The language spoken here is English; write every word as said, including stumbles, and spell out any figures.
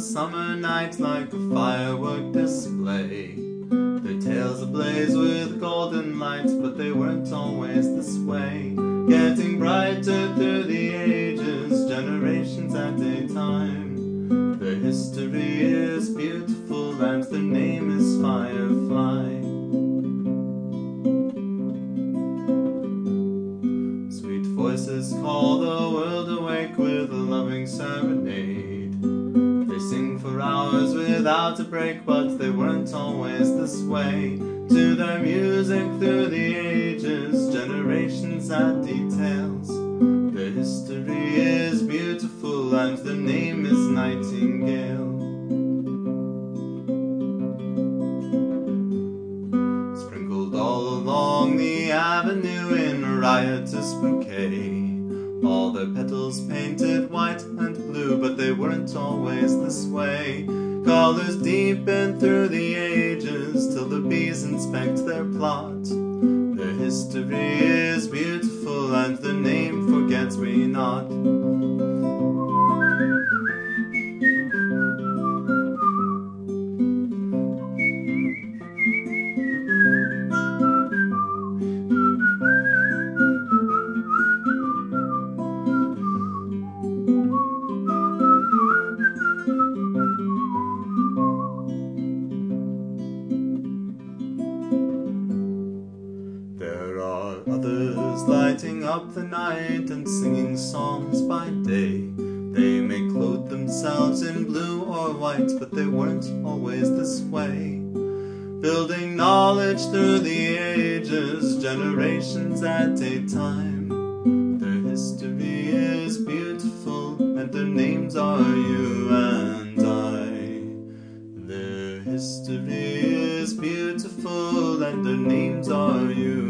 summer night like a firework display. Their tails ablaze with golden light, but they weren't always this way. Getting brighter through the ages, generations at a time. Their history is beautiful and their name is Firefly. Sweet voices call the world awake with a loving serenade. They sing for hours without a break, but they weren't always this way. To their music through the ages, generations add details. Their history is beautiful and their name is Nightingale. Sprinkled all along the avenue in a riotous bouquet, all their petals painted white and blue, but they weren't always this way. Colors deepen through the ages till the bees inspect their plot. Their history is beautiful and their name Forget-Me-Not. There are others lighting up the night and singing songs by day. They may clothe themselves in blue or white, but they weren't always this way. Building knowledge through the ages, generations at a time. Their history is beautiful and their names are you and I. Their history is beautiful and their names are you